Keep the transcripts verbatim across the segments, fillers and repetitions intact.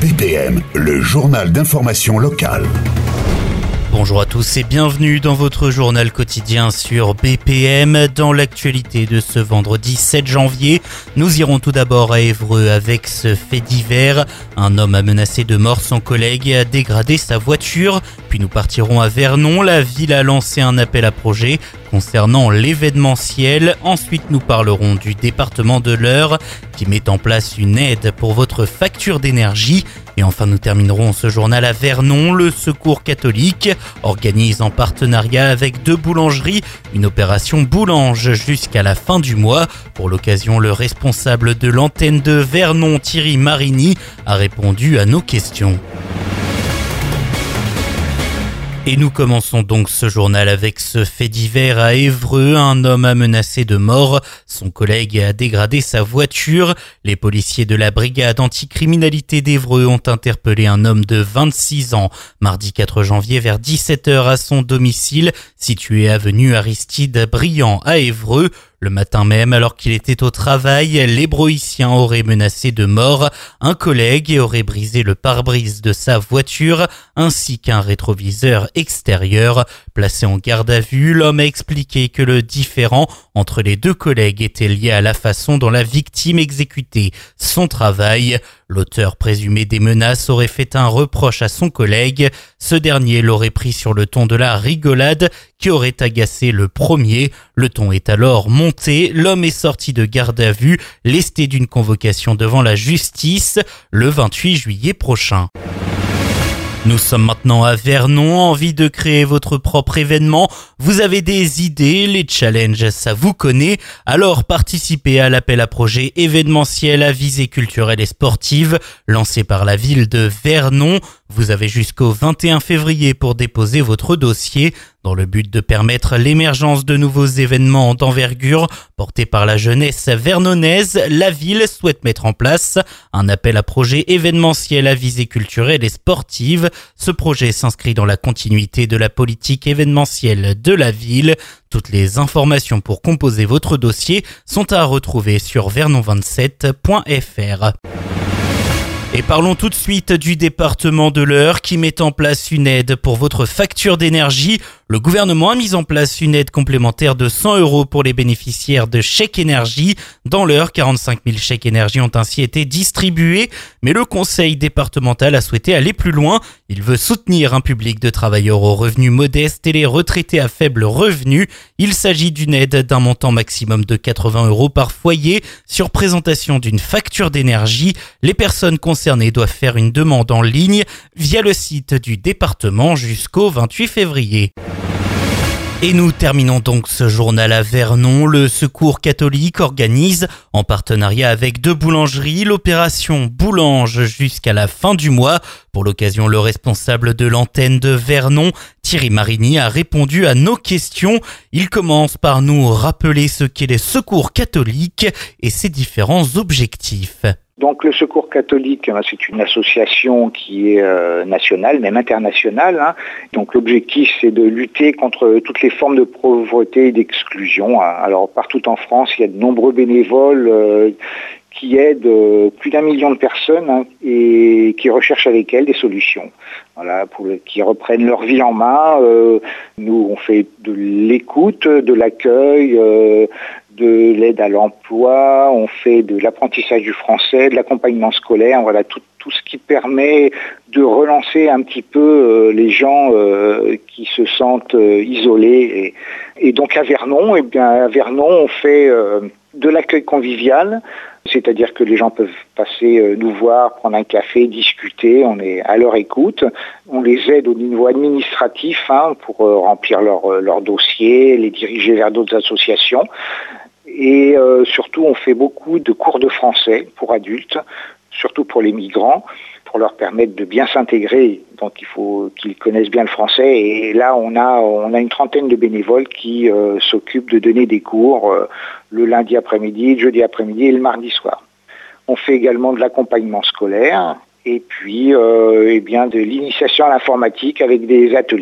B P M, le journal d'information locale. Bonjour à tous et bienvenue dans votre journal quotidien sur B P M. Dans l'actualité de ce vendredi sept janvier, nous irons tout d'abord à Évreux avec ce fait divers. Un homme a menacé de mort son collègue et a dégradé sa voiture. Puis nous partirons à Vernon. La ville a lancé un appel à projet concernant l'événementiel. Ensuite, nous parlerons du département de l'Eure qui met en place une aide pour votre facture d'énergie. Et enfin, nous terminerons ce journal à Vernon. Le Secours catholique organise en partenariat avec deux boulangeries une opération boulange jusqu'à la fin du mois. Pour l'occasion, le responsable de l'antenne de Vernon, Thierry Marini, a répondu à nos questions. Et nous commençons donc ce journal avec ce fait divers à Évreux. Un homme a menacé de mort son collègue et a dégradé sa voiture. Les policiers de la brigade anticriminalité d'Évreux ont interpellé un homme de vingt-six ans mardi quatre janvier vers dix-sept heures à son domicile situé avenue Aristide Briand à Évreux. Le matin même, alors qu'il était au travail, l'hébroïcien aurait menacé de mort un collègue et aurait brisé le pare-brise de sa voiture ainsi qu'un rétroviseur extérieur. Placé en garde à vue, l'homme a expliqué que le différend entre les deux collègues était lié à la façon dont la victime exécutait son travail. L'auteur présumé des menaces aurait fait un reproche à son collègue. Ce dernier l'aurait pris sur le ton de la rigolade qui aurait agacé le premier. Le ton est alors monté. L'homme est sorti de garde à vue, lesté d'une convocation devant la justice le vingt-huit juillet prochain. Nous sommes maintenant à Vernon, envie de créer votre propre événement. Vous avez des idées, les challenges, ça vous connaît. Alors participez à l'appel à projet événementiel à visée culturelle et sportive lancé par la ville de Vernon. Vous avez jusqu'au vingt et un février pour déposer votre dossier dans le but de permettre l'émergence de nouveaux événements d'envergure portés par la jeunesse vernonnaise. La ville souhaite mettre en place un appel à projet événementiel à visée culturelle et sportive. Ce projet s'inscrit dans la continuité de la politique événementielle de la ville. Toutes les informations pour composer votre dossier sont à retrouver sur vernon vingt-sept point f r. Et parlons tout de suite du département de l'Eure qui met en place une aide pour votre facture d'énergie. Le gouvernement a mis en place une aide complémentaire de cent euros pour les bénéficiaires de chèques énergie. Dans l'Eure, quarante-cinq mille chèques énergie ont ainsi été distribués. Mais le conseil départemental a souhaité aller plus loin. Il veut soutenir un public de travailleurs aux revenus modestes et les retraités à faible revenu. Il s'agit d'une aide d'un montant maximum de quatre-vingts euros par foyer sur présentation d'une facture d'énergie. Les personnes concernées doivent faire une demande en ligne via le site du département jusqu'au vingt-huit février. Et nous terminons donc ce journal à Vernon. Le Secours catholique organise, en partenariat avec deux boulangeries, l'opération Boulange jusqu'à la fin du mois. Pour l'occasion, le responsable de l'antenne de Vernon, Thierry Marini, a répondu à nos questions. Il commence par nous rappeler ce qu'est le Secours catholique et ses différents objectifs. Donc le Secours catholique, c'est une association qui est euh, nationale, même internationale. Hein. Donc l'objectif, c'est de lutter contre toutes les formes de pauvreté et d'exclusion. Hein. Alors partout en France, il y a de nombreux bénévoles euh, qui aident euh, plus d'un million de personnes hein, et qui recherchent avec elles des solutions. Voilà, pour le, qui reprennent leur vie en main. Euh, nous, on fait de l'écoute, de l'accueil, euh, de l'aide à l'emploi, on fait de l'apprentissage du français, de l'accompagnement scolaire, voilà tout, tout ce qui permet de relancer un petit peu euh, les gens euh, qui se sentent euh, isolés. Et, et donc à Vernon, eh bien à Vernon, on fait euh, de l'accueil convivial, c'est-à-dire que les gens peuvent passer euh, nous voir, prendre un café, discuter, on est à leur écoute. On les aide au niveau administratif hein, pour euh, remplir leur, euh, leur dossier, les diriger vers d'autres associations. Et euh, surtout, on fait beaucoup de cours de français pour adultes, surtout pour les migrants, pour leur permettre de bien s'intégrer. Donc il faut qu'ils connaissent bien le français. Et là, on a, on a une trentaine de bénévoles qui euh, s'occupent de donner des cours euh, le lundi après-midi, le jeudi après-midi et le mardi soir. On fait également de l'accompagnement scolaire et puis euh, eh bien, de l'initiation à l'informatique avec des ateliers.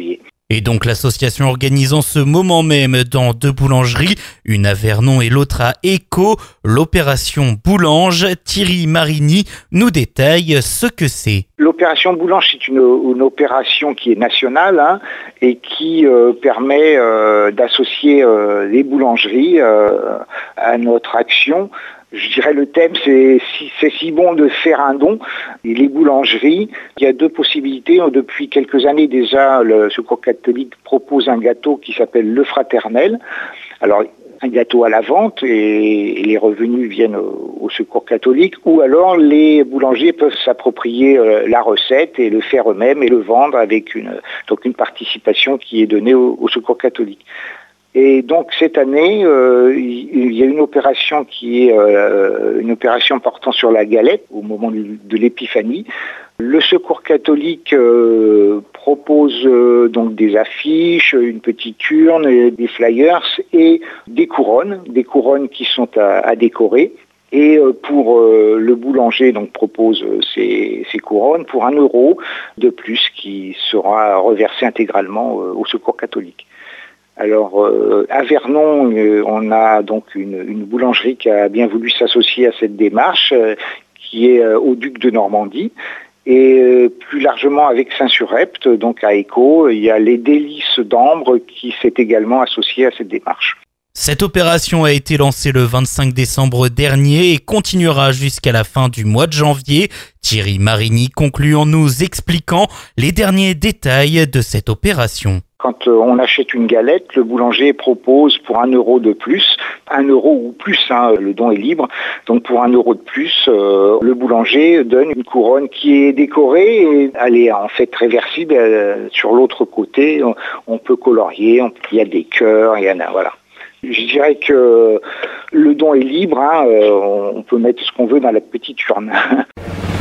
Et donc l'association organise en ce moment même dans deux boulangeries, une à Vernon et l'autre à Écault, l'opération Boulange. Thierry Marini nous détaille ce que c'est. L'opération Boulange, c'est une, une opération qui est nationale hein, et qui euh, permet euh, d'associer euh, les boulangeries euh, à notre action. Je dirais le thème, c'est si, c'est si bon de faire un don. Et les boulangeries, il y a deux possibilités. Depuis quelques années déjà, le Secours catholique propose un gâteau qui s'appelle le Fraternel. Alors, un gâteau à la vente et, et les revenus viennent au, au Secours catholique. Ou alors, les boulangers peuvent s'approprier euh, la recette et le faire eux-mêmes et le vendre avec une, donc une participation qui est donnée au, au Secours catholique. Et donc cette année, euh, il y a une opération qui est euh, une opération portant sur la galette au moment du, de l'épiphanie. Le Secours catholique euh, propose euh, donc des affiches, une petite urne, des flyers et des couronnes, des couronnes qui sont à, à décorer. Et pour euh, le boulanger donc propose ces, ces couronnes pour un euro de plus qui sera reversé intégralement euh, au Secours catholique. Alors euh, à Vernon, euh, on a donc une, une boulangerie qui a bien voulu s'associer à cette démarche, euh, qui est euh, au Duc de Normandie. Et euh, plus largement avec Saint-Surepte, donc à Écault, il y a les Délices d'Ambre qui s'est également associé à cette démarche. Cette opération a été lancée le vingt-cinq décembre dernier et continuera jusqu'à la fin du mois de janvier. Thierry Marini conclut en nous expliquant les derniers détails de cette opération. Quand on achète une galette, le boulanger propose pour un euro de plus, un euro ou plus, hein, le don est libre, donc pour un euro de plus, euh, le boulanger donne une couronne qui est décorée et elle est en fait réversible. Euh, sur l'autre côté, on, on peut colorier, on, il y a des cœurs, il y en a, voilà. Je dirais que le don est libre, hein, euh, on peut mettre ce qu'on veut dans la petite urne.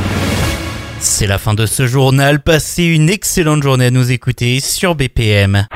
C'est la fin de ce journal. Passez une excellente journée à nous écouter sur B P M.